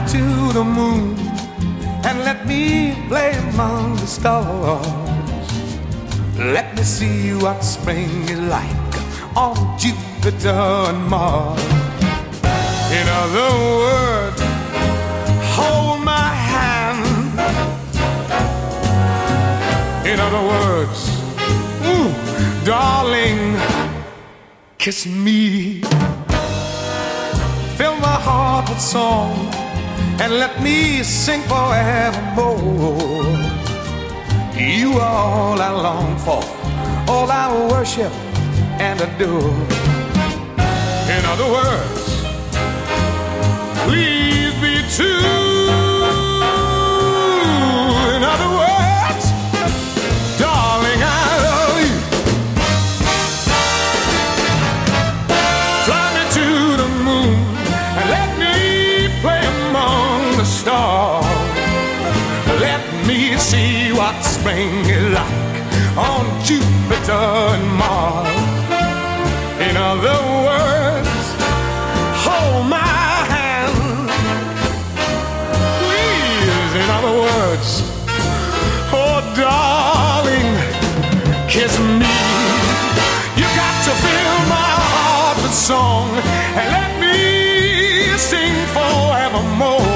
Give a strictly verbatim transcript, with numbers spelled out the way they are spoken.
to the moon and let me play among the stars. Let me see what spring is like on Jupiter and Mars. In other words, hold my hand. In other words, ooh, darling, kiss me. Fill my heart with song and let me sing forevermore. You are all I long for, all I worship and adore. In other words, please be true. In other words, darling, I love you. Fly me to the moon and let me play among the stars. Let me see what spring is like on Jupiter and Mars. In other words, hold my hand. Please, in other words, oh darling, kiss me. You got to fill my heart with song and let me sing forevermore.